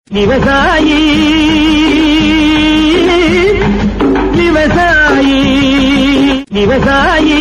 விவசாயி விவசாயி விவசாயி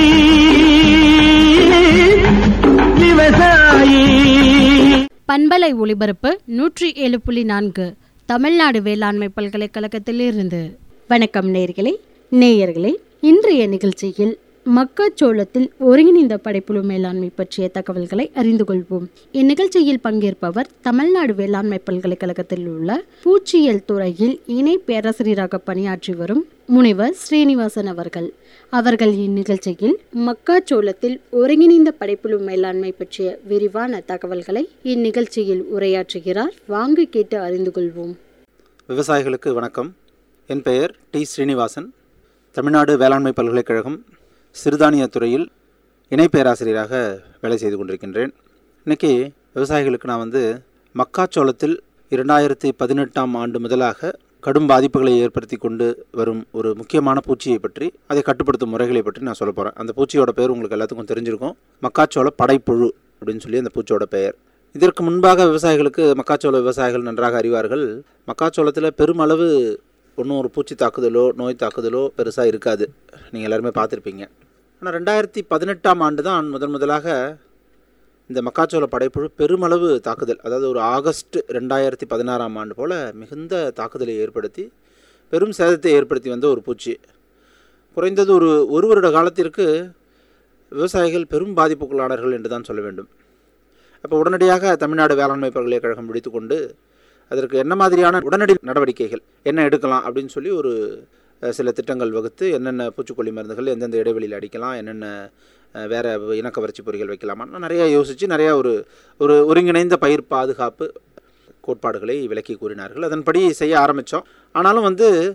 விவசாயி. பண்பலை ஒளிபரப்பு 107.4 தமிழ்நாடு வேளாண்மை பல்கலைக்கழகத்தில் இருந்து. வணக்கம் நேயர்களே, இன்றைய நிகழ்ச்சியில் மக்காச்சோளத்தில் ஒருங்கிணைந்த படைப்புழு மேலாண்மை பற்றிய தகவல்களை அறிந்து கொள்வோம். இந்நிகழ்ச்சியில் பங்கேற்பவர் தமிழ்நாடு வேளாண்மை பல்கலைக்கழகத்தில் உள்ள பூச்சியியல் துறையில் இணை பேராசிரியராக பணியாற்றி வரும் முனைவர் ஸ்ரீனிவாசன் அவர்கள் இந்நிகழ்ச்சியில் மக்காச்சோளத்தில் ஒருங்கிணைந்த படைப்புழு மேலாண்மை பற்றிய விரிவான தகவல்களை இந்நிகழ்ச்சியில் உரையாற்றுகிறார். வாங்க கேட்டு அறிந்து கொள்வோம். விவசாயிகளுக்கு வணக்கம். என் பெயர் டி ஸ்ரீனிவாசன். தமிழ்நாடு வேளாண்மை பல்கலைக்கழகம் சிறுதானிய துறையில் இணை பேராசிரியராக வேலை செய்து கொண்டிருக்கின்றேன். இன்றைக்கி விவசாயிகளுக்கு நான் மக்காச்சோளத்தில் 2018 ஆண்டு முதலாக கடும் பாதிப்புகளை ஏற்படுத்தி கொண்டு வரும் ஒரு முக்கியமான பூச்சியை பற்றி, அதை கட்டுப்படுத்தும் முறைகளை பற்றி நான் சொல்ல போகிறேன். அந்த பூச்சியோட பெயர் உங்களுக்கு எல்லாத்துக்கும் தெரிஞ்சிருக்கும். மக்காச்சோள படைப்புழு அப்படின்னு சொல்லி அந்த பூச்சியோட பெயர். இதற்கு முன்பாக விவசாயிகளுக்கு மக்காச்சோள விவசாயிகள் நன்றாக அறிவார்கள். மக்காச்சோளத்தில் பெருமளவு ஒன்றும் ஒரு பூச்சி தாக்குதலோ நோய் தாக்குதலோ பெருசாக இருக்காது. நீங்கள் எல்லாருமே பார்த்துருப்பீங்க. ஆனால் 2018 ஆண்டு தான் முதலாக இந்த மக்காச்சோள படைப்புழு பெருமளவு தாக்குதல், அதாவது ஒரு ஆகஸ்ட் 2016 ஆண்டு போல் மிகுந்த தாக்குதலை ஏற்படுத்தி பெரும் சேதத்தை ஏற்படுத்தி வந்த ஒரு பூச்சி. குறைந்தது ஒரு வருட காலத்திற்கு விவசாயிகள் பெரும் பாதிப்புக்குள்ளானார்கள் என்று தான் சொல்ல வேண்டும். அப்போ உடனடியாக தமிழ்நாடு வேளாண்மை பல்கலைக்கழகம் விடுத்துக்கொண்டு அதற்கு என்ன மாதிரியான உடனடி நடவடிக்கைகள் என்ன எடுக்கலாம் அப்படின்னு சொல்லி ஒரு சில திட்டங்கள் வகுத்து, என்னென்ன பூச்சிக்கொல்லி மருந்துகள் எந்தெந்த இடைவெளியில் அடிக்கலாம், என்னென்ன வேறு இனக்கவர்ச்சி பொறிகள் வைக்கலாமான்னு நிறையா யோசித்து நிறையா ஒரு ஒருங்கிணைந்த பயிர் பாதுகாப்பு கோட்பாடுகளை விளக்கி கூறினார்கள். அதன்படி செய்ய ஆரம்பித்தோம். ஆனாலும்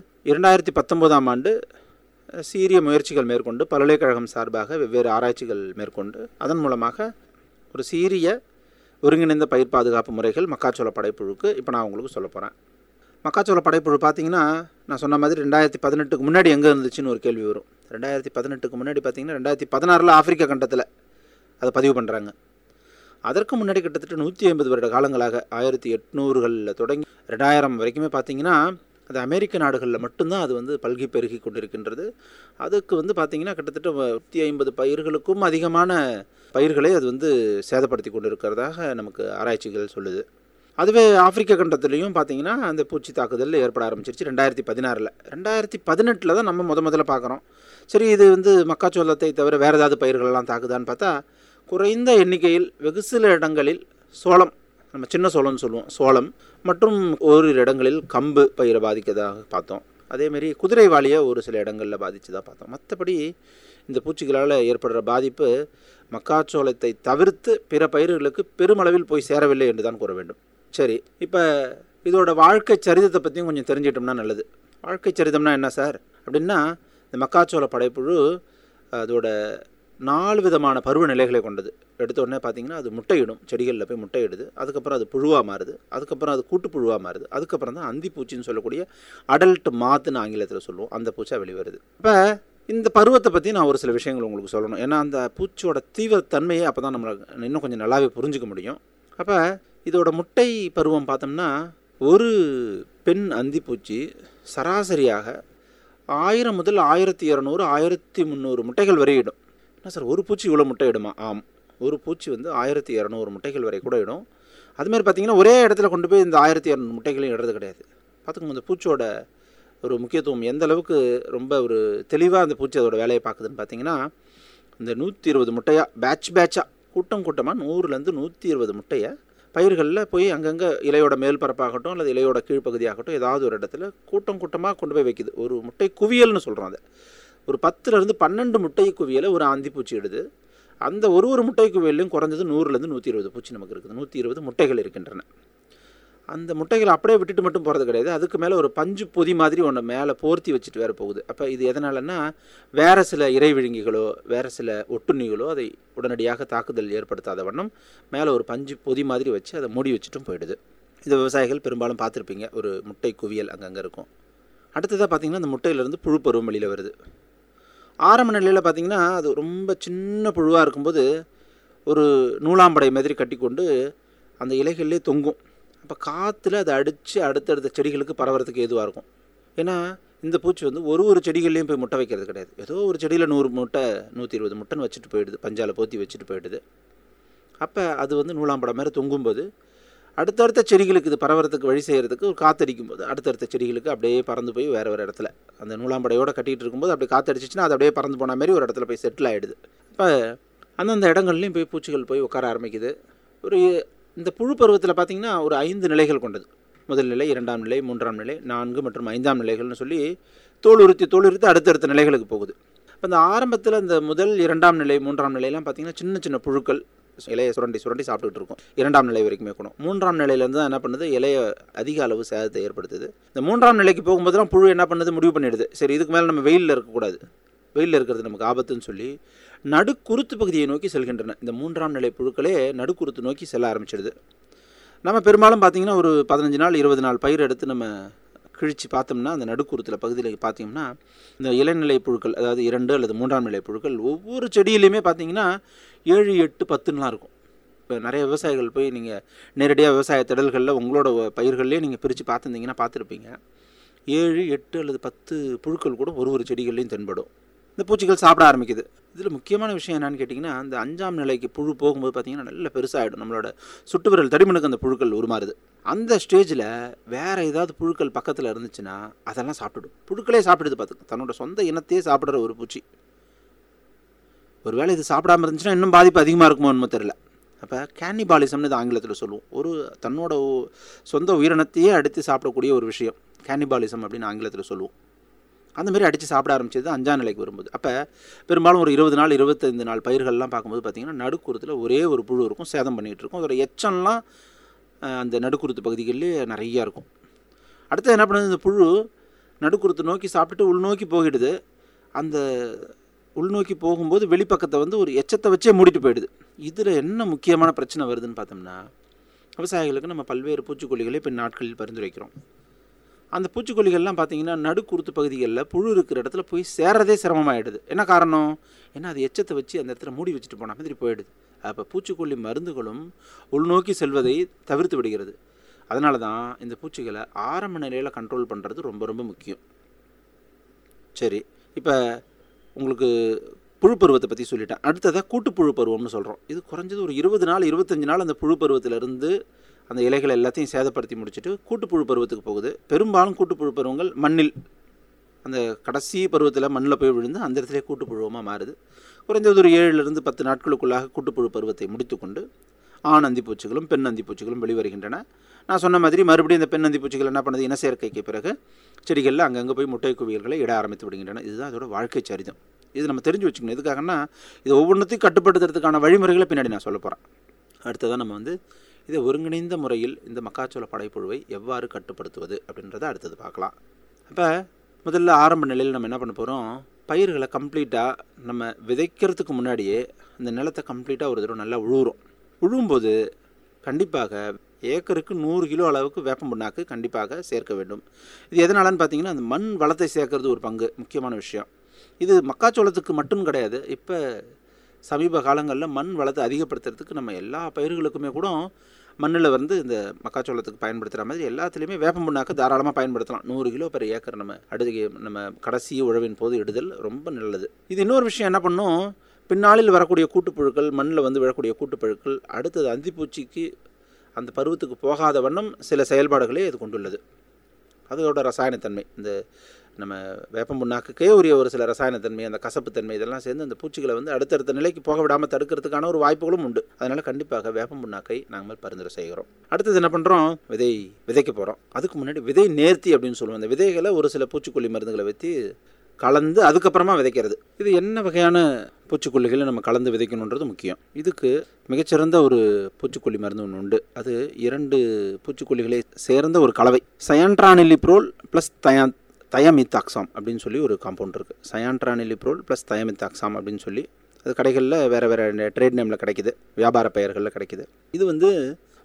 2019 ஆண்டு சீரிய முயற்சிகள் மேற்கொண்டு பல்கலைக்கழகம் சார்பாக வெவ்வேறு ஆராய்ச்சிகள் மேற்கொண்டு அதன் மூலமாக ஒரு சீரிய ஒருங்கிணைந்த பயிர் பாதுகாப்பு முறைகள் மக்காச்சோள படைப்புழுக்கு இப்போ நான் உங்களுக்கு சொல்ல போகிறேன். மக்காச்சோள படைப்புழு பார்த்திங்கன்னா, நான் சொன்ன மாதிரி 2018 முன்னாடி எங்கே இருந்துச்சுன்னு ஒரு கேள்வி வரும். 2018 முன்னாடி பார்த்திங்கன்னா 2016 ஆப்பிரிக்கா கண்டத்தில் அதை பதிவு பண்ணுறாங்க. அதற்கு முன்னாடி கிட்டத்தட்ட 150 வருட காலங்களாக 1800களில் தொடங்கி 2000 வரைக்குமே பார்த்திங்கன்னா அது அமெரிக்க நாடுகளில் மட்டும்தான் அது பல்கி பெருகி கொண்டிருக்கின்றது. அதுக்கு பார்த்திங்கன்னா கிட்டத்தட்ட 150 பயிர்களுக்கும் அதிகமான பயிர்களை அது சேதப்படுத்தி கொண்டு இருக்கிறதாக நமக்கு ஆராய்ச்சிகள் சொல்லுது. அதுவே ஆப்பிரிக்க கண்டத்துலேயும் பார்த்திங்கன்னா அந்த பூச்சி தாக்குதல் ஏற்பட ஆரம்பிச்சிருச்சு 2016. 2018 தான் நம்ம முதல்ல பார்க்குறோம். சரி, இது மக்காச்சோளத்தை தவிர வேறு ஏதாவது பயிர்களெல்லாம் தாக்குதான்னு பார்த்தா குறைந்த எண்ணிக்கையில் வெகு சில இடங்களில் சோளம், நம்ம சின்ன சோளம்னு சொல்லுவோம், சோளம் மற்றும் ஓரிரு இடங்களில் கம்பு பயிரை பாதிக்கதாக பார்த்தோம். அதேமாரி குதிரைவாலியை ஒரு சில இடங்களில் பாதித்ததாக பார்த்தோம். மற்றபடி இந்த பூச்சிகளால் ஏற்படுற பாதிப்பு மக்காச்சோளத்தை தவிர்த்து பிற பயிர்களுக்கு பெருமளவில் போய் சேரவில்லை என்று தான் கூற வேண்டும். சரி, இப்போ இதோட வாழ்க்கை சரிதத்தை பற்றியும் கொஞ்சம் தெரிஞ்சிட்டோம்னா நல்லது. வாழ்க்கை சரிதம்னா என்ன சார் அப்படின்னா, இந்த மக்காச்சோள படைப்புழு அதோட 4 விதமான பருவநிலைகளை கொண்டது. எடுத்த உடனே பார்த்திங்கன்னா அது முட்டையிடும், செடிகளில் போய் முட்டையிடுது. அதுக்கப்புறம் அது புழுவாக மாறுது, அதுக்கப்புறம் அது கூட்டுப்புழுவாக மாறுது, அதுக்கப்புறம் தான் அந்தி பூச்சின்னு சொல்லக்கூடிய அடல்ட் மாத்துன்னு ஆங்கிலத்தில் சொல்லுவோம், அந்த பூச்சா வெளிவருது. இப்போ இந்த பருவத்தை பற்றி நான் ஒரு சில விஷயங்கள் உங்களுக்கு சொல்லணும். ஏன்னா அந்த பூச்சியோட தீவிரத்தன்மையை அப்போ தான் நம்மளை இன்னும் கொஞ்சம் நல்லாவே புரிஞ்சிக்க முடியும். அப்போ இதோட முட்டை பருவம் பார்த்தோம்னா, ஒரு பெண் அந்தி பூச்சி சராசரியாக 1000 முதல் 1200 1300 முட்டைகள் வரை இடும். என்ன சார், ஒரு பூச்சி இவ்வளோ முட்டை இடுமா? ஆம், ஒரு பூச்சி 1200 முட்டைகள் வரை கூட இடும். அதுமாதிரி பார்த்திங்கன்னா ஒரே இடத்துல கொண்டு போய் இந்த 1200 முட்டைகளையும் இடுறது கிடையாது. பார்த்துக்கோங்க, இந்த பூச்சியோட ஒரு முக்கியத்துவம் எந்த அளவுக்கு ரொம்ப ஒரு தெளிவாக அந்த பூச்சி அதோட வேலையை பார்க்குதுன்னு பார்த்தீங்கன்னா, இந்த 120 முட்டையாக பேட்சாக கூட்டமாக 100லேருந்து 120 முட்டையை பயிர்களில் போய் அங்கங்கே இலையோட மேல் பரப்பாகட்டும் அல்லது இலையோட கீழ்ப்பகுதியாகட்டும் ஏதாவது ஒரு இடத்துல கூட்டமாக கொண்டு போய் வைக்குது. ஒரு முட்டை குவியல்னு சொல்கிறோம். அதை ஒரு 10லேருந்து 12 முட்டை குவியலை ஒரு அந்திப்பூச்சி இடுது. அந்த ஒரு முட்டை குவியலையும் குறைஞ்சது 100லேருந்து 120 பூச்சி நமக்கு இருக்குது. 120 முட்டைகள் இருக்கின்றன. அந்த முட்டைகளை அப்படியே விட்டுட்டு மட்டும் போகிறது கிடையாது. அதுக்கு மேலே ஒரு பஞ்சு பொதி மாதிரி ஒன்று மேலே போர்த்தி வச்சுட்டு வேறு போகுது. அப்போ இது எதனாலன்னா, வேறு சில இறை விழுங்கிகளோ வேறு சில ஒட்டுண்ணிகளோ அதை உடனடியாக தாக்குதல் ஏற்படுத்தாத வண்ணம் மேலே ஒரு பஞ்சு பொதி மாதிரி வச்சு அதை மூடி வச்சுட்டும் போயிடுது. இது விவசாயிகள் பெரும்பாலும் பார்த்துருப்பீங்க, ஒரு முட்டை குவியல் அங்கங்கே இருக்கும். அடுத்ததாக பார்த்திங்கன்னா அந்த முட்டையிலேருந்து புழு பருவம் வெளியில் வருது. ஆரம்ப நிலையில் பார்த்திங்கன்னா அது ரொம்ப சின்ன புழுவாக இருக்கும்போது ஒரு நூலாம்படை மாதிரி கட்டி கொண்டு அந்த இலைகள்லேயே தொங்கும். அப்போ காற்றுல அதை அடித்து அடுத்தடுத்த செடிகளுக்கு பரவறதுக்கு ஏதுவாக இருக்கும். ஏன்னா இந்த பூச்சி வந்து ஒரு செடிகள்லேயும் போய் முட்டை வைக்கிறது கிடையாது. ஏதோ ஒரு செடியில் 100 முட்டை 120 முட்டைன்னு வச்சுட்டு போயிடுது, பஞ்சால் போற்றி வச்சுட்டு போயிடுது. அப்போ அது வந்து நூலாம்படம் மாதிரி தொங்கும்போது அடுத்தடுத்த செடிகளுக்கு இது பரவறதுக்கு வழி செய்கிறதுக்கு ஒரு காற்றடிக்கும் போது அடுத்தடுத்த செடிகளுக்கு அப்படியே பறந்து போய் வேறு இடத்துல அந்த நூலாம்படையோடு கட்டிகிட்டு இருக்கும்போது அப்படியே காற்றடிச்சிச்சின்னா அது அப்படியே பறந்து போன மாதிரி ஒரு இடத்துல போய் செட்டில் ஆகிடுது. இப்போ அந்தந்த இடங்கள்லையும் போய் பூச்சிகள் போய் உட்கார ஆரம்பிக்குது. இந்த புழு பருவத்தில் பார்த்திங்கன்னா ஒரு 5 நிலைகள் கொண்டது. முதல் நிலை, 2ஆம் நிலை, 3ஆம் நிலை, 4 மற்றும் 5ஆம் நிலைகள்னு சொல்லி தோலுரித்து அடுத்தடுத்த நிலைகளுக்கு போகுது. இப்போ இந்த ஆரம்பத்தில் இந்த முதல் 2ஆம் நிலை 3ஆம் நிலையெல்லாம் பார்த்திங்கன்னா சின்ன சின்ன புழுக்கள் இலையை சுரண்டி சாப்பிட்டுட்டு இருக்கும். 2ஆம் நிலை வரைக்குமே இருக்கணும். 3ஆம் நிலையிலேருந்து தான் என்ன பண்ணுது, இலையை அதிக அளவு சேதத்தை ஏற்படுத்துது. இந்த 3ஆம் நிலைக்கு போகும்போதெல்லாம் புழு என்ன பண்ணுது, முடிவு பண்ணிடுது, சரி இதுக்கு மேலே நம்ம வெயிலில் இருக்கக்கூடாது, வெயிலில் இருக்கிறது நமக்கு ஆபத்துன்னு சொல்லி நடுக்குருத்து பகுதியை நோக்கி செல்கின்றன. இந்த 3ஆம் நிலை புழுக்களே நடுக்குருத்து நோக்கி செல்ல ஆரம்பிச்சிடுது. நம்ம பெரும்பாலும் பார்த்திங்கன்னா ஒரு 15 நாள் 20 நாள் பயிர் எடுத்து நம்ம கிழித்து பார்த்தோம்னா அந்த நடுக்குருத்தில் பகுதியில் பார்த்திங்கன்னா இந்த இளநிலை புழுக்கள், அதாவது 2 அல்லது 3ஆம் நிலை புழுக்கள் ஒவ்வொரு செடியிலையுமே பார்த்திங்கன்னா 7, 8, 10லாம் இருக்கும். இப்போ நிறைய விவசாயிகள் போய் நீங்கள் நேரடியாக விவசாய திடல்களில் உங்களோட பயிர்கள்லேயே நீங்கள் பிரித்து பார்த்துருந்தீங்கன்னா பார்த்துருப்பீங்க. 7, 8 அல்லது 10 புழுக்கள் கூட ஒரு செடிகள்லையும் தென்படும். இந்த பூச்சிகள் சாப்பிட ஆரம்பிக்குது. இதில் முக்கியமான விஷயம் என்னென்னு கேட்டிங்கன்னா, இந்த 5ஆம் நிலைக்கு புழு போகும்போது பார்த்திங்கன்னா நல்ல பெருசாகிடும். நம்மளோட சுட்டு விரல் தடிமனுக்கு அந்த புழுக்கள் உருமாறுது. அந்த ஸ்டேஜில் வேறு ஏதாவது புழுக்கள் பக்கத்தில் இருந்துச்சுன்னா அதெல்லாம் சாப்பிட்டுடும். புழுக்களே சாப்பிடுது, பார்த்துக்கு தன்னோட சொந்த இனத்தையே சாப்பிட்ற ஒரு பூச்சி. ஒரு வேளை இது சாப்பிடாமல் இருந்துச்சுன்னா இன்னும் பாதிப்பு அதிகமாக இருக்குமோ என்னமோ தெரியல. அப்போ கேனிபாலிசம்னு இது ஆங்கிலத்தில் சொல்லுவோம். ஒரு தன்னோட சொந்த உயிரினத்தையே அடித்து சாப்பிடக்கூடிய ஒரு விஷயம் கேனிபாலிசம் அப்படின்னு ஆங்கிலத்தில் சொல்லுவோம். அந்தமாரி அடித்து சாப்பிட ஆரம்பிச்சது 5ஆம் நிலைக்கு வரும்போது. அப்போ பெரும்பாலும் ஒரு 20 நாள் 25 நாள் பயிர்கள்லாம் பார்க்கும்போது பார்த்திங்கன்னா நடுக்குருத்தில் ஒரே ஒரு புழு இருக்கும், சேதம் பண்ணிகிட்டு இருக்கும். அதோட எச்சம்லாம் அந்த நடுக்குருத்து பகுதிகளிலே நிறையா இருக்கும். அடுத்து என்ன பண்ணுது, இந்த புழு நடுக்குருத்து நோக்கி சாப்பிட்டுட்டு உள்நோக்கி போகிடுது. அந்த உள்நோக்கி போகும்போது வெளிப்பக்கத்தை வந்து ஒரு எச்சத்தை வச்சே மூடிட்டு போயிடுது. இதில் என்ன முக்கியமான பிரச்சனை வருதுன்னு பார்த்தோம்னா, விவசாயிகளுக்கு நம்ம பல்வேறு பூச்சிக்கொல்லிகளை இப்போ நாட்களில் பரிந்துரைக்கிறோம். அந்த பூச்சிக்கொல்லிகள்லாம் பார்த்திங்கன்னா நடுக்குருத்து பகுதிகளில் புழு இருக்கிற இடத்துல போய் சேரதே சிரமமாகிடுது. என்ன காரணம்? ஏன்னா அது எச்சத்தை வச்சு அந்த இடத்துல மூடி வச்சுட்டு போன மாதிரி போயிடுது. அப்போ பூச்சிக்கொல்லி மருந்துகளும் உள்நோக்கி செல்வதை தவிர்த்து விடுகிறது. அதனால தான் இந்த பூச்சிகளை ஆரம்ப நிலையில் கண்ட்ரோல் பண்ணுறது ரொம்ப ரொம்ப முக்கியம். சரி, இப்போ உங்களுக்கு புழு பருவத்தை பற்றி சொல்லிட்டேன். அடுத்ததாக கூட்டுப்புழு பருவம்னு சொல்கிறோம். இது குறைஞ்சது ஒரு 20 நாள் 25 நாள் அந்த புழு பருவத்திலிருந்து அந்த இலைகளை எல்லாத்தையும் சேதப்படுத்தி முடிச்சுட்டு கூட்டுப்புழு பருவத்துக்கு போகுது. பெரும்பாலும் கூட்டுப்புழு பருவங்கள் மண்ணில் அந்த கடைசி பருவத்தில் மண்ணில் போய் விழுந்து அந்த இடத்துல கூட்டுப்புழுவமாக மாறுது. குறைஞ்சது ஒரு 7லிருந்து 10 நாட்களுக்குள்ளாக கூட்டுப்புழு பருவத்தை முடித்துக்கொண்டு ஆண் அந்திப்பூச்சிகளும் பெண் அந்திப்பூச்சிகளும் வெளிவருகின்றன. நான் சொன்ன மாதிரி மறுபடியும் இந்த பெண் அந்திப்பூச்சிகள் என்ன பண்ணுது, இனச்சேர்க்கைக்கு பிறகு செடிகளில் அங்கங்கே போய் முட்டை குவியல்களை இட ஆரம்பித்து விடுகின்றன. இதுதான் அதோட வாழ்க்கை சரிதம். இது நம்ம தெரிஞ்சு வச்சுக்கணும். எதுக்காகன்னா இது ஒவ்வொன்றத்தையும் கட்டுப்படுத்துறதுக்கான வழிமுறைகளை பின்னாடி நான் சொல்ல போகிறேன். அடுத்ததான் நம்ம வந்து இதை ஒருங்கிணைந்த முறையில் இந்த மக்காச்சோள படைப்புழுவை எவ்வாறு கட்டுப்படுத்துவது அப்படின்றத அடுத்தது பார்க்கலாம். அப்போ முதல்ல ஆரம்ப நிலையில் நம்ம என்ன பண்ண போகிறோம், பயிர்களை கம்ப்ளீட்டாக நம்ம விதைக்கிறதுக்கு முன்னாடியே அந்த நிலத்தை கம்ப்ளீட்டாக ஒரு தடவை நல்லா உழுவும்போது கண்டிப்பாக ஏக்கருக்கு 100 கிலோ அளவுக்கு வேப்பம் புண்ணாக்கு கண்டிப்பாக சேர்க்க வேண்டும். இது எதனாலன்னு பார்த்தீங்கன்னா அந்த மண் வளத்தை சேர்க்கறது ஒரு பங்கு முக்கியமான விஷயம். இது மக்காச்சோளத்துக்கு மட்டும் கிடையாது. இப்போ சமீப காலங்களில் மண் வளத்தை அதிகப்படுத்துறதுக்கு நம்ம எல்லா பயிர்களுக்குமே கூட மண்ணில் வந்து இந்த மக்காச்சோளத்துக்கு பயன்படுத்துகிற மாதிரி எல்லாத்துலேயுமே வேப்பம் புண்ணாக்கு தாராளமாக பயன்படுத்தலாம். 100 கிலோ பெர் ஏக்கர் நம்ம கடைசி உழவின் போது இடுதல் ரொம்ப நல்லது. இது இன்னொரு விஷயம் என்ன பண்ணும், பின்னாளில் வரக்கூடிய கூட்டுப்புழுக்கள், மண்ணில் வந்து விழக்கூடிய கூட்டுப்புழுக்கள் அடுத்தது அந்திப்பூச்சிக்கு அந்த பருவத்துக்கு போகாத வண்ணம் சில செயல்பாடுகளே இது கொண்டுள்ளது. அதோட ரசாயனத்தன்மை, இந்த நம்ம வேப்பம் புண்ணாக்குக்கே உரிய ஒரு சில ரசாயனத்தன்மை, அந்த கசப்புத்தன்மை இதெல்லாம் சேர்ந்து அந்த பூச்சிகளை வந்து அடுத்தடுத்த நிலைக்கு போக விடாமல் தடுக்கிறதுக்கான ஒரு வாய்ப்புகளும் உண்டு. அதனால் கண்டிப்பாக வேப்பம் புண்ணாக்கை நாங்கள் பரிந்துரை செய்கிறோம். அடுத்தது என்ன பண்ணுறோம், விதைக்க போகிறோம். அதுக்கு முன்னாடி விதை நேர்த்தி அப்படின்னு சொல்லுவோம். அந்த விதைகளை ஒரு சில பூச்சிக்கொல்லி மருந்துகளை வைத்து கலந்து அதுக்கப்புறமா விதைக்கிறது. இது என்ன வகையான பூச்சிக்கொல்லிகளை நம்ம கலந்து விதைக்கணுன்றது முக்கியம். இதுக்கு மிகச்சிறந்த ஒரு பூச்சிக்கொல்லி மருந்து ஒன்று உண்டு. அது 2 பூச்சிக்கொல்லிகளை சேர்ந்த ஒரு கலவை. சயான்ட்ரானிலிப்ரோல் ப்ளஸ் தயமித்தாக்சாம் அப்படின்னு சொல்லி ஒரு காம்பவுண்ட் இருக்குது. சயான்ட்ரானிலிப்ரோல் ப்ளஸ் தயமித்தாக்சாம் அப்படின்னு சொல்லி அது கடைகளில் வேறு ட்ரேட் நேமில் கிடைக்கிது, வியாபார பெயர்களில் கிடைக்கிது. இது வந்து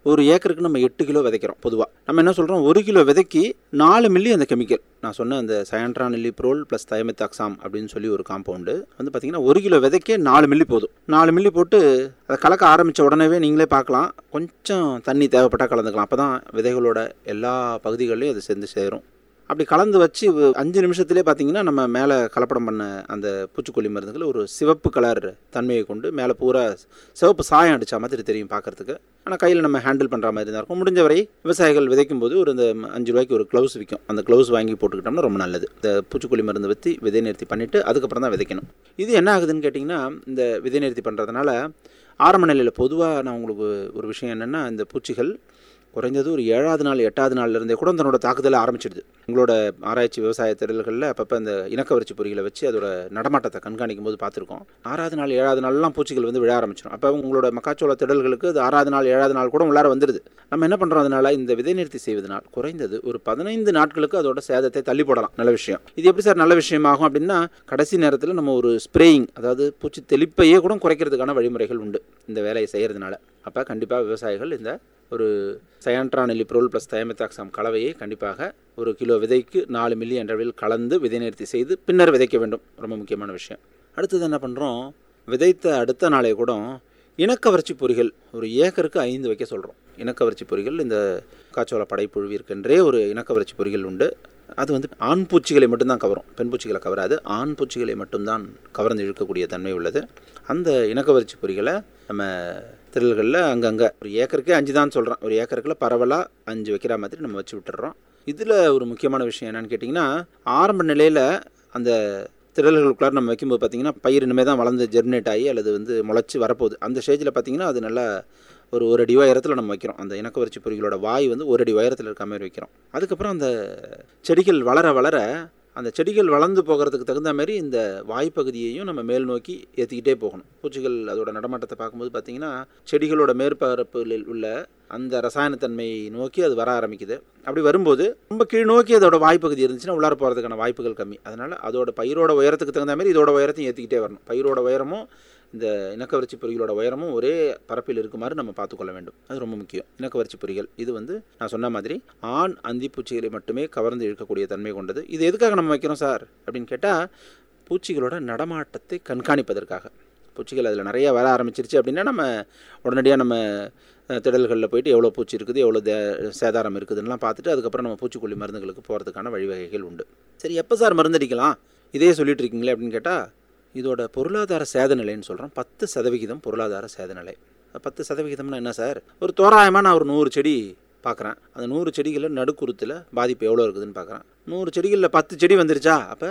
ஒரு ஏக்கருக்கு நம்ம 8 கிலோ விதைக்கிறோம். பொதுவாக நம்ம என்ன சொல்கிறோம், 1 கிலோ விதைக்கு 4 மில்லி அந்த கெமிக்கல், நான் சொன்ன அந்த சயன்ட்ரானிலிப்ரோல் ப்ளஸ் தயமெத்தாக்சாம் அப்படின்னு சொல்லி ஒரு காம்பவுண்டு வந்து பார்த்திங்கன்னா 1 கிலோ விதைக்கே 4 மில்லி போதும். 4 மில்லி போட்டு அதை கலக்க ஆரம்பித்த உடனே நீங்களே பார்க்கலாம், கொஞ்சம் தண்ணி தேவைப்பட்டால் கலந்துக்கலாம். அப்போ தான் விதைகளோட எல்லா பகுதிகளிலையும் அது சேர்ந்து சேரும். அப்படி கலந்து வச்சு 5 நிமிஷத்துலேயே பார்த்தீங்கன்னா நம்ம மேலே கலப்படம் பண்ண அந்த பூச்சிக்கொல்லி மருந்துகள் ஒரு சிவப்பு கலர் தன்மையை கொண்டு மேலே பூரா சிவப்பு சாயம் அடித்த மாதிரி தெரியும் பார்க்குறதுக்கு. ஆனால் கையில் நம்ம ஹேண்டில் பண்ணுற மாதிரி தான் இருக்கும். முடிஞ்ச வரை விவசாயிகள் விதைக்கும் போது ஒரு இந்த 5 ரூபாய்க்கு ஒரு க்ளவுஸ் விற்கும், அந்த க்ளவுஸ் வாங்கி போட்டுக்கிட்டோம்னா ரொம்ப நல்லது. இந்த பூச்சிக்கொல்லி மருந்து வச்சு விதை நிறுத்தி பண்ணிவிட்டு அதுக்கப்புறம் தான் விதைக்கணும். இது என்ன ஆகுதுன்னு கேட்டிங்கன்னா, இந்த விதை நிறுத்தி பண்ணுறதுனால ஆரம்ப நிலையில் பொதுவாக நான் உங்களுக்கு ஒரு விஷயம் என்னென்னா, இந்த பூச்சிகள் குறைந்தது ஒரு 7வது நாள் 8வது நாள்லேருந்தே கூட தன்னோட தாக்குதலை ஆரம்பிச்சிடுது. உங்களோட ஆராய்ச்சி விவசாய திடல்களில் அப்பப்போ இந்த இனக்கவர்ச்சி பொறிகளை வச்சு அதோட நடமாட்டத்தை கண்காணிக்கும் போது பார்த்துருக்கோம். 6வது நாள் 7வது நாள்லாம் பூச்சிகள் வந்து விழ ஆரம்பிச்சிடும். அப்போ உங்களோட மக்காச்சோள திடல்களுக்கு அது 6வது நாள் 7வது நாள் கூட உள்ளார வந்துடுது. நம்ம என்ன பண்ணுறோம், அதனால் இந்த விதை நிறுத்தி செய்வதனால் குறைந்தது ஒரு 15 நாட்களுக்கு அதோட சேதத்தை தள்ளி போடலாம். நல்ல விஷயம். இது எப்படி சார் நல்ல விஷயமாகும் அப்படின்னா, கடைசி நேரத்தில் நம்ம ஒரு ஸ்ப்ரேயிங், அதாவது பூச்சி தெளிப்பையே கூட குறைக்கிறதுக்கான வழிமுறைகள் உண்டு இந்த வேலையை செய்கிறதுனால. அப்போ கண்டிப்பாக விவசாயிகள் இந்த ஒரு சயன்ட்ரானிலிப்ரோல் ப்ளஸ் தயமெத்தாக்சாம் கலவையை கண்டிப்பாக 1 கிலோ விதைக்கு 4 மில்லி என்ற அளவில் கலந்து விதை நிறுத்தி செய்து பின்னர் விதைக்க வேண்டும். ரொம்ப முக்கியமான விஷயம். அடுத்தது என்ன பண்ணுறோம், விதைத்த அடுத்த நாளே கூட இனக்கவர்ச்சி பொறிகள் ஒரு ஏக்கருக்கு 5 வைக்க சொல்கிறோம். இனக்கவர்ச்சி பொறிகள் இந்த காச்சோள படைப்புழுவிற்கென்றே ஒரு இனக்கவர்ச்சி பொறிகள் உண்டு. அது வந்து ஆண் பூச்சிகளை மட்டும்தான் கவரும், பெண் பூச்சிகளை கவராது. ஆண் பூச்சிகளை மட்டும்தான் கவர்ந்து இழுக்கக்கூடிய தன்மை உள்ளது. அந்த இனக்கவர்ச்சி பொறிகளை நம்ம திரள்களில் அங்கங்கே ஒரு ஏக்கருக்கே 5 தான் சொல்கிறோம். ஒரு ஏக்கருக்குள்ள பரவலாக 5 வைக்கிற மாதிரி நம்ம வச்சு விட்டுறோம். இதில் ஒரு முக்கியமான விஷயம் என்னென்னு கேட்டிங்கன்னா, ஆரம்ப நிலையில் அந்த திரள்களுக்குள்ளார நம்ம வைக்கும்போது பார்த்திங்கன்னா பயிர் இனிமேல் தான் வளர்ந்து ஜெர்மினேட் ஆகி அல்லது வந்து முளைச்சி வரப்போகுது. அந்த ஸ்டேஜில் பார்த்திங்கன்னா அது நல்லா ஒரு 1 அடி உயரத்தில் நம்ம வைக்கிறோம். அந்த இனக்கவர்ச்சி பொறிகளோட வாய் வந்து 1 அடி உயரத்தில் இருக்க மாதிரி வைக்கிறோம். அதுக்கப்புறம் அந்த செடிகள் வளர வளர அந்த செடிகள் வளர்ந்து போகிறதுக்கு தகுந்த மாதிரி இந்த வாய்ப்பகுதியையும் நம்ம மேல் நோக்கி ஏற்றிக்கிட்டே போகணும். பூச்சிகள் அதோட நடமாட்டத்தை பார்க்கும்போது பார்த்திங்கன்னா செடிகளோட மேற்பரப்பில் உள்ள அந்த ரசாயனத்தன்மையை நோக்கி அது வர ஆரம்பிக்குது. அப்படி வரும்போது ரொம்ப கீழ் நோக்கி அதோட வாய்ப்பகுதி இருந்துச்சுன்னா உள்ளார போகிறதுக்கான வாய்ப்புகள் கம்மி. அதனால் அதோட பயிரோட உயரத்துக்கு தகுந்த மாதிரி இதோட உயரத்தையும் ஏற்றிக்கிட்டே வரணும். பயிரோட உயரமும் இந்த இனக்கவர்ச்சி பொறிகளோட உயரமும் ஒரே பரப்பில் இருக்குமாறு நம்ம பார்த்துக்கொள்ள வேண்டும். அது ரொம்ப முக்கியம். இனக்கவர்ச்சி பொறிகள் இது வந்து நான் சொன்ன மாதிரி ஆண் அந்திப்பூச்சிகளை மட்டுமே கவர்ந்து இழுக்கக்கூடிய தன்மை கொண்டது. இது எதுக்காக நம்ம வைக்கிறோம் சார் அப்படின்னு கேட்டால், பூச்சிகளோட நடமாட்டத்தை கண்காணிப்பதற்காக. பூச்சிகள் அதில் நிறையா வர ஆரம்பிச்சிருச்சு அப்படின்னா நம்ம உடனடியாக நம்ம திடல்களில் போயிட்டு எவ்வளோ பூச்சி இருக்குது, எவ்வளோ சேதாரம் இருக்குதுன்னெலாம் பார்த்துட்டு அதுக்கப்புறம் நம்ம பூச்சிக்கொல்லி மருந்துகளுக்கு போகிறதுக்கான வழிவகைகள் உண்டு. சரி, எப்போ சார் மருந்தடிக்கலாம் இதே சொல்லிட்டு இருக்கீங்களே அப்படின்னு கேட்டால், இதோட பொருளாதார சேத நிலைன்னு சொல்கிறோம். 10% பொருளாதார சேத நிலை. 10%னா என்ன சார், ஒரு தோராயமாக நான் ஒரு 100 செடி பார்க்குறேன். அந்த 100 செடிகளில் நடுக்குறுத்தில் பாதிப்பு எவ்வளோ இருக்குதுன்னு பார்க்குறேன். 100 செடிகளில் 10 செடி வந்துருச்சா, அப்போ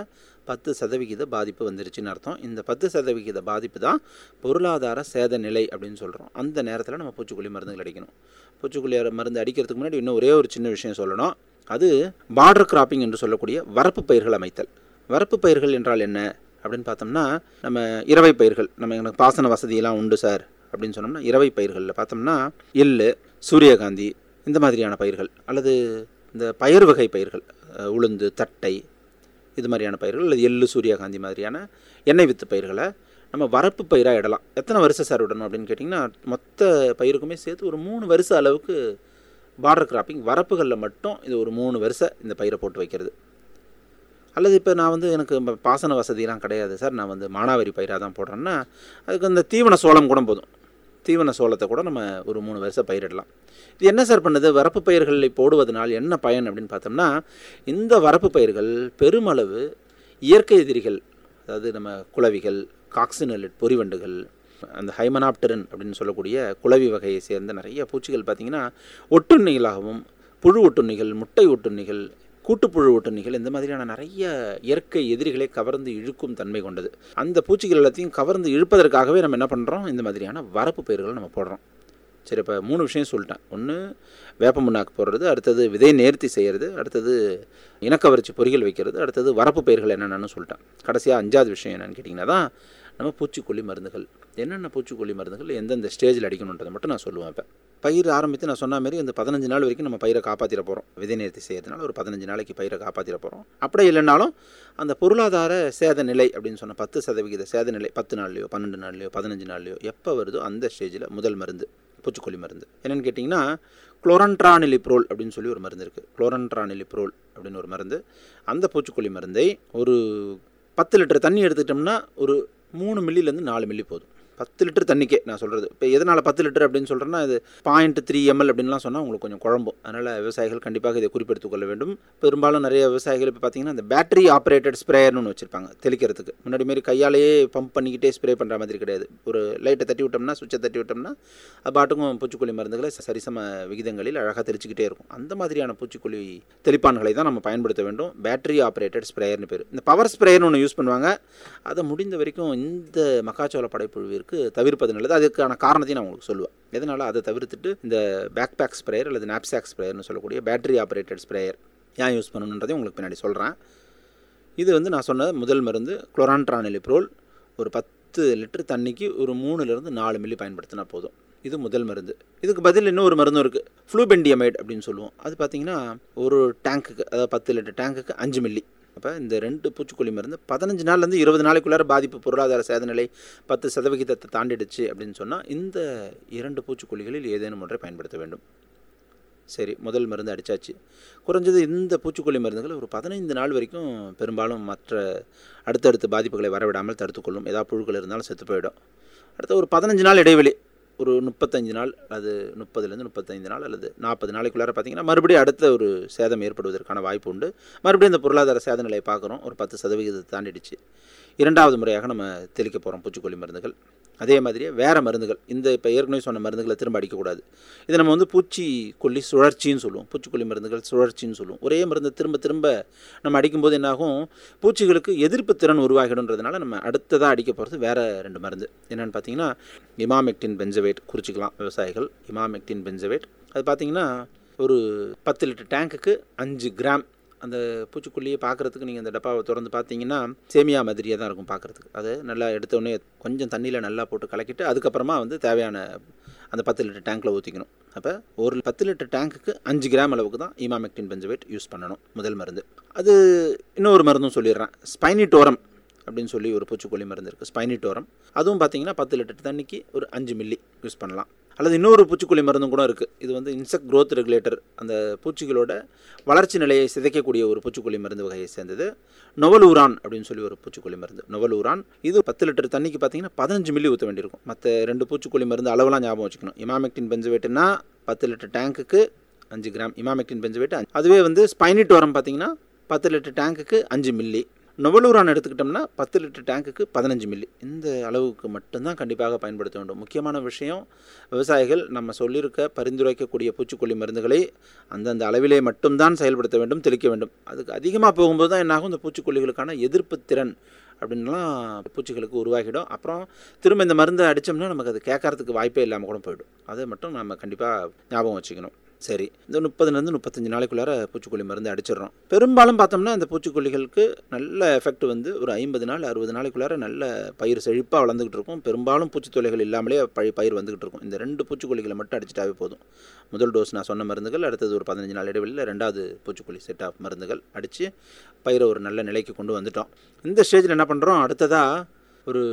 10% பாதிப்பு வந்துருச்சுன்னு அர்த்தம். இந்த 10% பாதிப்பு தான் பொருளாதார சேத நிலை அப்படின்னு சொல்கிறோம். அந்த நேரத்தில் நம்ம பூச்சிக்கொல்லி மருந்துகள் அடிக்கணும். பூச்சிக்கொல்லி மருந்து அடிக்கிறதுக்கு முன்னாடி இன்னும் ஒரே ஒரு சின்ன விஷயம் சொல்லணும். அது பார்டர் கிராப்பிங் என்று சொல்லக்கூடிய வரப்பு பயிர்கள் அமைத்தல். வரப்பு பயிர்கள் என்றால் என்ன அப்படின்னு பார்த்தோம்னா, நம்ம இரவை பயிர்கள், எனக்கு பாசன வசதியெல்லாம் உண்டு சார் அப்படின்னு சொன்னோம்னா, இரவை பயிர்களில் பார்த்தோம்னா எள்ளு, சூரியகாந்தி இந்த மாதிரியான பயிர்கள், அல்லது இந்த பயிர் வகை பயிர்கள், உளுந்து, தட்டை இது மாதிரியான பயிர்கள், அல்லது எள்ளு, சூரியகாந்தி மாதிரியான எண்ணெய் வித்து பயிர்களை நம்ம வரப்பு பயிராக இடலாம். எத்தனை வருஷம் சார் விடணும் அப்படின்னு கேட்டிங்கன்னா, மொத்த பயிருக்குமே சேர்த்து ஒரு 3 வருஷம் அளவுக்கு பார்டர் கிராப்பிங், வரப்புகளில் மட்டும் இது ஒரு 3 வருஷம் இந்த பயிரை போட்டு வைக்கிறது. அல்லது இப்போ நான் வந்து எனக்கு பாசன வசதியெலாம் கிடையாது சார், நான் வந்து மானாவாரி பயிராக தான் போடுறேன்னா, அதுக்கு அந்த தீவன சோளம் கூட போதும். தீவன சோளத்தை கூட நம்ம ஒரு 3 வருஷம் பயிரிடலாம். இது என்ன சார் பண்ணுது, வரப்பு பயிர்களை போடுவதனால் என்ன பயன் அப்படின்னு பார்த்தோம்னா, இந்த வரப்பு பயிர்கள் பெருமளவு இயற்கை எதிரிகள், அதாவது நம்ம குளவிகள், காக்சினலிட் பொறிவண்டுகள், அந்த ஹைமனாப்டரன் அப்படின்னு சொல்லக்கூடிய குளவி வகையை சேர்ந்த நிறைய பூச்சிகள் பார்த்திங்கன்னா ஒட்டுண்ணிகளாகவும், புழு ஒட்டுண்ணிகள், முட்டை ஒட்டுண்ணிகள், கூட்டுப்புழு ஒட்டுண்ணிகள் இந்த மாதிரியான நிறைய இயற்கை எதிரிகளை கவர்ந்து இழுக்கும் தன்மை கொண்டது. அந்த பூச்சிகள் எல்லாத்தையும் கவர்ந்து இழுப்பதற்காகவே நம்ம என்ன பண்ணுறோம், இந்த மாதிரியான வரப்பு பயிர்களை நம்ம போடுறோம். சரி, இப்போ 3 விஷயம் சொல்லிட்டேன். ஒன்று வேப்ப முன்னாக்கு போடுறது, அடுத்தது விதை நேர்த்தி செய்கிறது, அடுத்தது இனக்கவர்ச்சி பொறிகள் வைக்கிறது, அடுத்தது வரப்பு பயிர்கள் என்னென்னு சொல்லிட்டேன். கடைசியாக 5வது விஷயம் என்னென்னு கேட்டிங்கன்னா தான் நம்ம பூச்சிக்கொல்லி மருந்துகள். என்னென்ன பூச்சிக்கொல்லி மருந்துகள் எந்தெந்த ஸ்டேஜில் அடிக்கணுன்றதை மட்டும் நான் சொல்லுவேன். இப்போ பயிர் ஆரம்பித்து நான் சொன்ன மாதிரி இந்த 15 நாள் வரைக்கும் நம்ம பயிரை காப்பாற்றிட போகிறோம். விதை நேர்த்தி செய்யறதுனால ஒரு 15 நாளைக்கு பயிரை காப்பாற்றிட போகிறோம். அப்படியே இல்லைனாலும் அந்த பொருளாதார சேத நிலை அப்படின்னு சொன்ன 10% சேத நிலை 10 நாள்லையோ 12 நாள்லையோ 15 நாள்லையோ எப்போ வருதோ அந்த ஸ்டேஜில் முதல் மருந்து பூச்சிக்கொல்லி மருந்து. என்னென்னு கேட்டிங்கன்னா குளோரன்ட்ரானிலிப்ரோல் அப்படின்னு சொல்லி ஒரு மருந்து இருக்குது. குளோரன்ட்ரானிலிப்ரோல் அப்படின்னு ஒரு மருந்து. அந்த பூச்சிக்கொல்லி மருந்தை ஒரு 10 லிட்டர் தண்ணி எடுத்துக்கிட்டோம்னா ஒரு 3 மில்லிலேருந்து 4 மில்லி போதும். 10 லிட்டர் தண்ணிக்கே நான் சொல்கிறது. இப்போ எதனால் 10 லிட்டர் அப்படின்னு சொல்கிறேன்னா, இது 0.3 ml அப்படின்லாம் சொன்னால் உங்களுக்கு கொஞ்சம் குழம்பும். அதனால் விவசாயிகள் கண்டிப்பாக இதை குறிப்பெடுத்துக் கொள்ள வேண்டும். பெரும்பாலும் நிறைய விவசாயிகள் இப்போ பார்த்திங்கன்னா இந்த பேட்டரி ஆப்ரேட்டட் ஸ்ப்ரேயர்னு ஒன்று வச்சுருப்பாங்க தெளிக்கிறதுக்கு. முன்னாடி மாரி கையாலேயே பம்ப் பண்ணிக்கிட்டே ஸ்ப்ரே பண்ணுற மாதிரி கிடையாது. ஒரு லைட்டை தட்டி விட்டோம்னா, சுவிட்சை தட்டி விட்டோம்னா அது பாட்டுக்கும் பூச்சிக்கொல்லி மருந்துகளை சரிசம விகிதங்களில் அழகாக தெளிச்சிக்கிட்டே இருக்கும். அந்த மாதிரியான பூச்சிக்கொல்லி தெளிப்பான்களை தான் நம்ம பயன்படுத்த வேண்டும். பேட்டரி ஆப்ரேட்டட் ஸ்ப்ரேயர்னு பேர். இந்த பவர் ஸ்ப்ரேயர்னு ஒன்று யூஸ் பண்ணுவாங்க. அதை முடிந்த வரைக்கும் இந்த மக்காச்சோள படைப்புழுவிற்கு தவிர்ப்பது நல்லது. அதுக்கான காரணத்தையும் நான் உங்களுக்கு சொல்லுவேன். எதனால் அதை தவிர்த்துட்டு இந்த பேக் ஸ்ப்ரேயர் அல்லது நாப்சாக் ஸ்ப்ரேயர்னு சொல்லக்கூடிய பேட்டரி ஆப்ரேட்டட் ஸ்ப்ரேயர் ஏன் யூஸ் பண்ணணுன்றதையும் உங்களுக்கு பின்னாடி சொல்கிறேன். இது நான் சொன்ன முதல் மருந்து குளோரன்ட்ரானிலிப்ரோல். ஒரு 10 லிட்டர் தண்ணிக்கு ஒரு 3லேருந்து 4 மில்லி பயன்படுத்தினா போதும். இது முதல் மருந்து. இதுக்கு பதில் இன்னொரு மருந்தும் இருக்குது, ஃப்ளூபெண்டியமைடு அப்படின்னு சொல்லுவோம். அது பார்த்திங்கன்னா ஒரு டேங்க்குக்கு, அதாவது 10 லிட்டர் டேங்க்குக்கு 5 மில்லி. அப்போ இந்த 2 பூச்சிக்கொல்லி மருந்து 15 நாள்லேருந்து 20 நாளைக்குள்ளார பாதிப்பு பொருளாதார சேதநிலை 10% தாண்டிடுச்சு அப்படின்னு சொன்னால் இந்த 2 பூச்சிக்கொல்லிகளில் ஏதேனும் ஒன்றை பயன்படுத்த வேண்டும். சரி, முதல் மருந்து அடித்தாச்சு. குறைஞ்சது இந்த பூச்சிக்கொல்லி மருந்துகள் ஒரு 15 நாள் வரைக்கும் பெரும்பாலும் மற்ற அடுத்தடுத்த பாதிப்புகளை வரவிடாமல் தடுத்துக்கொள்ளும். ஏதாவது புழுக்கள் இருந்தாலும் செத்து போயிடும். அடுத்த ஒரு 15 நாள் இடைவெளி, ஒரு 35 நாள், அது 30லேருந்து 35 நாள் அல்லது 40 நாளைக்குள்ளார பார்த்திங்கன்னா மறுபடியும் அடுத்த ஒரு சேதம் ஏற்படுவதற்கான வாய்ப்பு உண்டு. மறுபடியும் இந்த பொருளாதார சேத நிலையை பார்க்குறோம், ஒரு 10% தாண்டிடுச்சு. 2வது முறையாக நம்ம தெளிக்க போகிறோம் பூச்சிக்கொல்லி மருந்துகள். அதே மாதிரியே வேறு மருந்துகள், இந்த இப்போ ஏற்கனவே சொன்ன மருந்துகளை திரும்ப அடிக்கக்கூடாது. இதை நம்ம பூச்சிக்கொல்லி சுழற்சின்னு சொல்லுவோம். பூச்சிக்கொல்லி மருந்துகள் சுழற்சின்னு சொல்லுவோம். ஒரே மருந்து திரும்ப திரும்ப நம்ம அடிக்கும்போது என்னாகும், பூச்சிகளுக்கு எதிர்ப்பு திறன் உருவாகிடும்ன்றதுனால நம்ம அடுத்ததாக அடிக்க போகிறது வேறு 2 மருந்து. என்னென்னு பார்த்தீங்கன்னா இமாமெக்டின் பென்சோயேட் குறிச்சிக்கலாம் விவசாயிகள். இமாமெக்டின் பென்சோயேட் அது பார்த்திங்கன்னா ஒரு 10 லிட்டர் டேங்க்குக்கு 5 கிராம். அந்த பூச்சிக்கொல்லியை பார்க்குறதுக்கு நீங்கள் அந்த டப்பாவை திறந்து பார்த்தீங்கன்னா சேமியா மாதிரியே தான் இருக்கும் பார்க்குறதுக்கு. அது நல்லா எடுத்தோடனே கொஞ்சம் தண்ணியில் நல்லா போட்டு கலக்கிட்டு அதுக்கப்புறமா தேவையான அந்த 10 லிட்டர் டேங்க்கில் ஊற்றிக்கணும். அப்போ ஒரு 10 லிட்டர் டேங்க்குக்கு 5 கிராம் அளவுக்கு தான் இமாமெக்டின் பென்சோயேட் யூஸ் பண்ணணும் முதல் மருந்து. அது இன்னொரு மருந்தும் சொல்லிடுறேன், ஸ்பைனிடோரம் அப்படின்னு சொல்லி ஒரு பூச்சிக்கொல்லி மருந்து இருக்குது, ஸ்பைனிடோரம். அதுவும் பார்த்தீங்கன்னா 10 லிட்டர் தண்ணிக்கு ஒரு 5 மில்லி யூஸ் பண்ணலாம். அல்லது இன்னொரு பூச்சிக்கொல்லி மருந்தும் கூட இருக்குது. இது இன்செக்ட் க்ரோத் ரெகுலேட்டர், அந்த பூச்சிகளோட வளர்ச்சி நிலையை சிதைக்கக்கூடிய ஒரு பூச்சிக்கொல்லி மருந்து வகையை சேர்ந்தது. நொவலூரான் அப்படின்னு சொல்லி ஒரு பூச்சிக்கொல்லி மருந்து, நொவலூரான். இது 10 லிட்டர் தண்ணிக்கு பார்த்தீங்கன்னா 15 மில்லி ஊற்ற வேண்டியிருக்கும். மற்ற 2 பூச்சிக்கொல்லி மருந்து அளவெல்லாம் ஞாபகம் வச்சுக்கணும். இமாமெக்டின் பென்சோயேட்னா 10 லிட்டர் டேங்க்குக்கு 5 கிராம் இமாமெக்டின் பென்சோயேட். அதுவே ஸ்பைனிடோரம் பார்த்தீங்கன்னா 10 லிட்டர் டேங்க்குக்கு 5 மில்லி. நொவலூரான் எடுத்துக்கிட்டோம்னா 10 லிட்டர் டேங்க்குக்கு 15 மில்லி. இந்த அளவுக்கு மட்டும்தான் கண்டிப்பாக பயன்படுத்த வேண்டும். முக்கியமான விஷயம், விவசாயிகள் நம்ம சொல்லியிருக்க பரிந்துரைக்கக்கூடிய பூச்சிக்கொல்லி மருந்துகளை அந்தந்த அளவிலே மட்டும்தான் செயல்படுத்த வேண்டும், தெளிக்க வேண்டும். அதுக்கு அதிகமாக போகும்போது தான் என்னாகும், இந்த பூச்சிக்கொல்லிகளுக்கான எதிர்ப்பு திறன் அப்படின்லாம் பூச்சிகளுக்கு உருவாகிடும். அப்புறம் திரும்ப இந்த மருந்தை அடித்தோம்னா நமக்கு அது கேட்கறதுக்கு வாய்ப்பே இல்லாமல் கூட போயிடும். அதை மட்டும் நம்ம கண்டிப்பாக ஞாபகம் வச்சுக்கணும். சரி, இந்த 30லேருந்து 35 நாளைக்குள்ளார பூச்சிக்கொல்லி மருந்து அடிச்சிடறோம். பெரும்பாலும் பார்த்தோம்னா இந்த பூச்சிக்கொல்லிகளுக்கு நல்ல எஃபெக்ட் ஒரு 50 நாள் 60 நாளைக்குள்ளார நல்ல பயிர் செழிப்பாக வளர்ந்துக்கிட்டு இருக்கும். பெரும்பாலும் பூச்சித்தொல்லைகள் இல்லாமலே பயிர் வந்துக்கிட்டு இருக்கும். இந்த 2 பூச்சிக்கொல்லிகளை மட்டும் அடிச்சிட்டாவே போதும். முதல் டோஸ் நான் சொன்ன மருந்துகள், அடுத்தது ஒரு 15 நாள் இடைவெளியில் 2வது பூச்சிக்கொல்லி செட் ஆஃப் மருந்துகள் அடித்து பயிரை ஒரு நல்ல நிலைக்கு கொண்டு வந்துட்டோம். இந்த ஸ்டேஜில் என்ன பண்ணுறோம், அடுத்ததாக ஒரு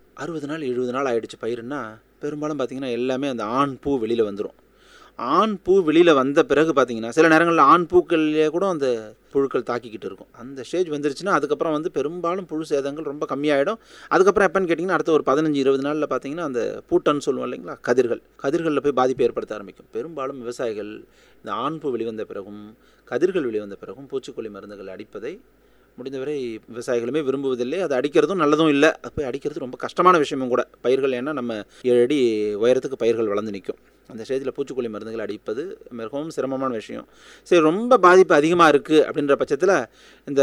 60 நாள் 70 நாள் ஆகிடுச்சு பயிருன்னா பெரும்பாலும் பார்த்திங்கன்னா எல்லாமே அந்த ஆண் பூ வெளியில் வந்துடும். ஆண் பூ வெளியில் வந்த பிறகு பார்த்திங்கன்னா சில நேரங்களில் ஆண் பூக்கள்லேயே கூட அந்த புழுக்கள் தாக்கிக்கிட்டு இருக்கும். அந்த ஸ்டேஜ் வந்துருச்சுன்னா அதுக்கப்புறம் பெரும்பாலும் புழு சேதங்கள் ரொம்ப கம்மியாகிடும். அதுக்கப்புறம் எப்போன்னு கேட்டிங்கன்னா அடுத்த ஒரு 15-20 நாளில் பார்த்திங்கன்னா அந்த பூட்டன்னு சொல்லுவோம் இல்லைங்களா, கதிர்களில் போய் பாதிப்பு ஏற்படுத்த ஆரம்பிக்கும். பெரும்பாலும் விவசாயிகள் இந்த ஆண் பூ வெளிவந்த பிறகும் கதிர்கள் வெளிவந்த பிறகும் பூச்சிக்கொல்லி மருந்துகள் அடிப்பதை முடிந்தவரை விவசாயிகளுமே விரும்புவதில்லை. அது அடிக்கிறதும் நல்லதும் இல்லை. அது போய் அடிக்கிறது ரொம்ப கஷ்டமான விஷயமும் கூட. பயிர்கள் ஏன்னா நம்ம 7 அடி உயரத்துக்கு பயிர்கள் வளர்ந்து நிற்கும். அந்த ஸ்டேஜில் பூச்சிக்கொல்லி மருந்துகள் அடிப்பது மிகவும் சிரமமான விஷயம். சரி, ரொம்ப பாதிப்பு அதிகமாக இருக்குது அப்படின்ற பட்சத்தில் இந்த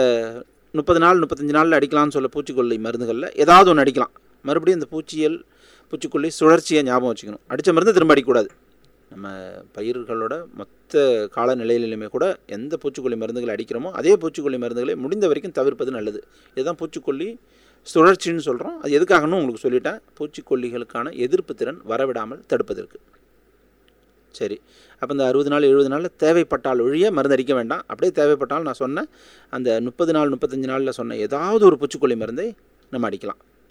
30 நாள் 35 நாளில் அடிக்கலாம்னு சொல்ல பூச்சிக்கொல்லி மருந்துகளில் ஏதாவது ஒன்று அடிக்கலாம். மறுபடியும் இந்த பூச்சிக்கொல்லி சுழற்சியை ஞாபகம் வச்சுக்கணும். அடித்த மருந்து திரும்ப அடிக்கக்கூடாது. நம்ம பயிர்களோட மொத்த காலநிலையிலுமே கூட எந்த பூச்சிக்கொல்லி மருந்துகளை அடிக்கிறோமோ அதே பூச்சிக்கொல்லி மருந்துகளை முடிந்த வரைக்கும் தவிர்ப்பது நல்லது. இதுதான் பூச்சிக்கொல்லி சுழற்சின்னு சொல்கிறோம். அது எதுக்காகணும் உங்களுக்கு சொல்லிட்டேன், பூச்சிக்கொல்லிகளுக்கான எதிர்ப்பு திறன் வரவிடாமல் தடுப்பதற்கு. சரி, அப்போ இந்த 60 நாள் 70 நாளில் தேவைப்பட்டால் ஒழிய மருந்து அடிக்க வேண்டாம். அப்படியே தேவைப்பட்டாலும் நான் சொன்னேன் அந்த 30 நாள் 35 நாளில் சொன்ன ஏதாவது ஒரு பூச்சிக்கொல்லி மருந்தை நம்ம அடிக்கலாம்.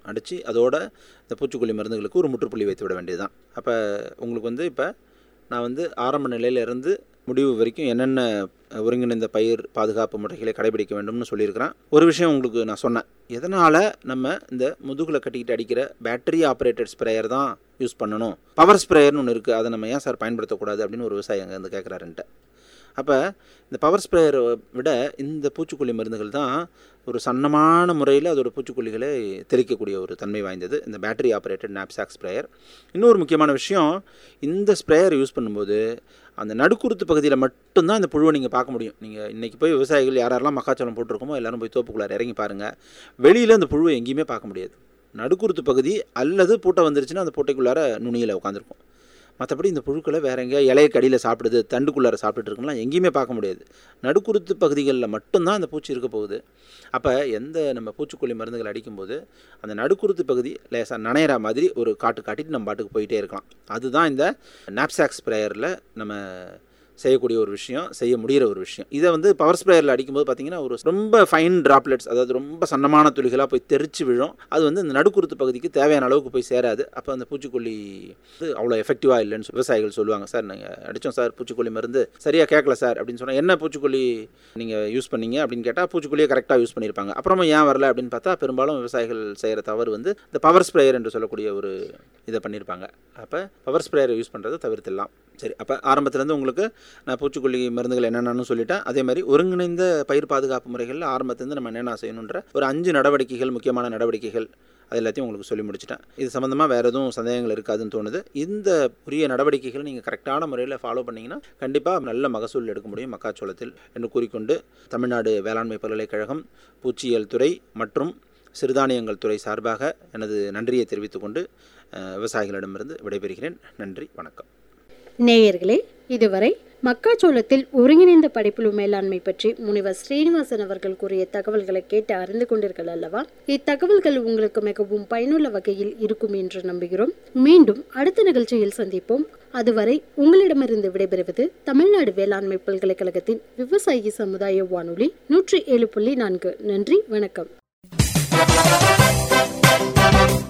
அடித்து அதோட இந்த பூச்சிக்கொல்லி மருந்துகளுக்கு ஒரு முற்றுப்புள்ளி வைத்து விட வேண்டியது தான். அப்போ உங்களுக்கு இப்போ நான் ஆரம்ப நிலையிலேருந்து முடிவு வரைக்கும் என்னென்ன ஒருங்கிணைந்த பயிர் பாதுகாப்பு முறைகளை கடைபிடிக்க வேண்டும்னு சொல்லியிருக்கிறேன். ஒரு விஷயம் உங்களுக்கு நான் சொன்னேன், எதனால் நம்ம இந்த முதுகில் கட்டிக்கிட்டு அடிக்கிற பேட்டரி ஆப்ரேட்டட் ஸ்ப்ரேயர் தான் யூஸ் பண்ணணும், பவர் ஸ்ப்ரேயர்னு ஒன்று இருக்குது, அதை நம்ம ஏன் சார் பயன்படுத்தக்கூடாது அப்படின்னு ஒரு விவசாயி அங்கே வந்து கேட்குறாருன்ட்டு. அப்போ இந்த பவர் ஸ்ப்ரேயரை விட இந்த பூச்சிக்கொல்லி மருந்துகள் தான் ஒரு சன்னமான முறையில் அதோட பூச்சிக்கொல்லிகளை தெளிக்கக்கூடிய ஒரு தன்மை வாய்ந்தது இந்த பேட்டரி ஆப்ரேட்டட் நாப்சாக் ஸ்ப்ரேயர். இன்னொரு முக்கியமான விஷயம், இந்த ஸ்ப்ரேயர் யூஸ் பண்ணும்போது அந்த நடுக்குருத்து பகுதியில் மட்டும்தான் இந்த புழுவை நீங்கள் பார்க்க முடியும். நீங்கள் இன்றைக்கி போய் விவசாயிகள் யாரெல்லாம் மக்காச்சோளம் போட்டிருக்கோமோ எல்லோரும் போய் தோப்புக்குள்ளார இறங்கி பாருங்கள், வெளியில் அந்த புழுவை எங்கேயுமே பார்க்க முடியாது. நடுக்குருத்து பகுதி அல்லது பூட்டை வந்துருச்சுன்னா அந்த பூட்டைக்குள்ளார நுனியில் உட்காந்துருக்கும். மற்றபடி இந்த புழுக்களை வேறு எங்கேயா இலைய கடியில் சாப்பிடுது, தண்டுக்குள்ளார சாப்பிட்டுட்டு இருக்குன்னா எங்கேயுமே பார்க்க முடியாது. நடுக்குருத்து பகுதிகளில் மட்டும்தான் அந்த பூச்சி இருக்க போகுது. அப்போ எந்த நம்ம பூச்சிக்கொல்லி மருந்துகள் அடிக்கும்போது அந்த நடுக்குருத்து பகுதி லேசாக நனையிற மாதிரி ஒரு காட்டிட்டு நம்ம பாட்டுக்கு போயிட்டே இருக்கலாம். அதுதான் இந்த நாப்சாக் ஸ்ப்ரேயரில் நம்ம செய்யக்கூடிய ஒரு விஷயம், செய்ய முடிகிற ஒரு விஷயம். இதை பவர் ஸ்ப்ரேயரில் அடிக்கும்போது பார்த்திங்கன்னா ஒரு ரொம்ப ஃபைன் ட்ராப்லெட்ஸ், அதாவது ரொம்ப சன்னமான துளிகளாக போய் தெரிச்சு விழும். அது இந்த நடுக்குருத்து பகுதிக்கு தேவையான அளவுக்கு போய் சேராது. அப்போ அந்த பூச்சிக்கொல்லி அவ்வளோ எஃபெக்டிவாக இல்லைன்னு விவசாயிகள் சொல்லுவாங்க. சார் நாங்கள் அடித்தோம் சார் பூச்சிக்கொல்லி மருந்து சரியாக கேட்கல சார் அப்படின்னு சொன்னால், என்ன பூச்சிக்கொல்லி நீங்கள் யூஸ் பண்ணீங்க அப்படின்னு கேட்டால் பூச்சிக்கொல்லியை கரெக்டாக யூஸ் பண்ணியிருப்பாங்க. அப்புறமா ஏன் வரல அப்படின்னு பார்த்தா பெரும்பாலும் விவசாயிகள் செய்கிற தவறு இந்த பவர் ஸ்ப்ரேயர் என்று சொல்லக்கூடிய ஒரு இதை பண்ணியிருப்பாங்க. அப்போ பவர் ஸ்ப்ரேயரை யூஸ் பண்ணுறதை தவிர்த்திடலாம். சரி, அப்போ ஆரம்பத்துலேருந்து உங்களுக்கு நான் பூச்சிக்கொல்லி மருந்துகள் என்னென்னு சொல்லிட்டேன். அதே மாதிரி ஒருங்கிணைந்த பயிர் பாதுகாப்பு முறைகளில் ஆரம்பத்துலேருந்து நம்ம என்னென்ன செய்யணுன்ற ஒரு 5 நடவடிக்கைகள், முக்கியமான நடவடிக்கைகள், அது எல்லாத்தையும் உங்களுக்கு சொல்லி முடிச்சிட்டேன். இது சம்மந்தமாக வேறு எதுவும் சந்தேகங்கள் இருக்காதுன்னு தோணுது. இந்த உரிய நடவடிக்கைகளை நீங்கள் கரெக்டான முறையில் ஃபாலோ பண்ணிங்கன்னா கண்டிப்பாக நல்ல மகசூல் எடுக்க முடியும் மக்காச்சோளத்தில் என்று கூறிக்கொண்டு, தமிழ்நாடு வேளாண்மை பல்கலைக்கழகம் பூச்சியியல் துறை மற்றும் சிறுதானியங்கள் துறை சார்பாக எனது நன்றியை தெரிவித்துக்கொண்டு விவசாயிகளிடமிருந்து விடைபெறுகிறேன். நன்றி, வணக்கம். நேயர்களே, இதுவரை மக்காச்சோளத்தில் ஒருங்கிணைந்த படைப்புழு மேலாண்மை பற்றி முனைவர் ஸ்ரீனிவாசன் அவர்கள் கூறிய தகவல்களை கேட்டு அறிந்து கொண்டீர்கள் அல்லவா? இத்தகவல்கள் உங்களுக்கு மிகவும் பயனுள்ள வகையில் இருக்கும் என்று நம்புகிறோம். மீண்டும் அடுத்த நிகழ்ச்சியில் சந்திப்போம். அதுவரை உங்களிடமிருந்து விடைபெறுவது தமிழ்நாடு வேளாண்மை பல்கலைக்கழகத்தின் விவசாயி சமுதாய வானொலி 107.4. நன்றி, வணக்கம்.